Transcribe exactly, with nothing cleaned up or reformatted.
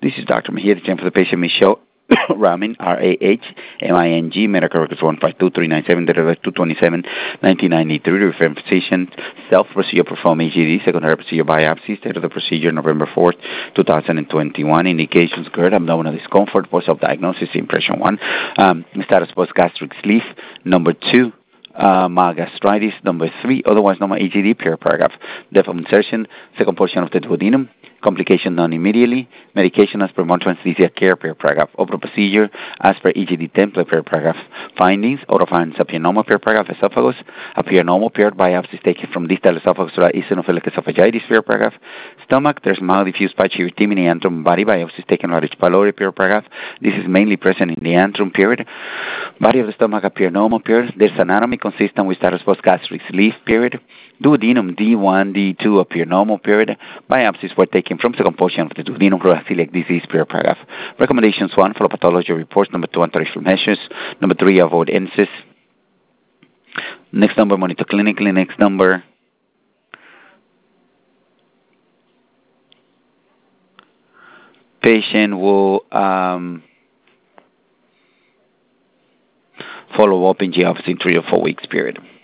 This is Doctor Mejia, the chain for the patient, Michelle Ramin, R A H M I N G, medical records one five two three nine seven, date two twenty-seven nineteen ninety-three, referring physician, self-procedure perform E G D, secondary procedure biopsy, state of the procedure November fourth, twenty twenty-one, indications GERD, abdominal discomfort, post-op diagnosis, impression one, um, status post-gastric sleeve, number two, Uh, mild gastritis, number three, otherwise normal E G D, per paragraph. Depth of insertion, second portion of the duodenum, complication done immediately, medication as per monitoring anesthesia care, per paragraph. Open procedure as per E G D template, per paragraph. Findings, oropharynx appear normal, per paragraph. Esophagus appear normal, paired biopsies taken from distal esophagus to eosinophilic esophagitis, per paragraph. Stomach, there's mild diffuse patchy erythema in the antrum, body biopsies taken on H. pylori, per paragraph. This is mainly present in the antrum, period. Body of the stomach appear normal, period. There's anatomy consistent with status post-gastric sleeve, period. Duodenum D one, D two appear normal, period. Biopsies were taken from second portion of the duodenum through celiac disease, per paragraph. Recommendations one, follow pathology reports. Number two, anti-racial measures. Number three, avoid incest. Next number, monitor clinically. Next number, patient will um, follow up in G office in three or four weeks, period.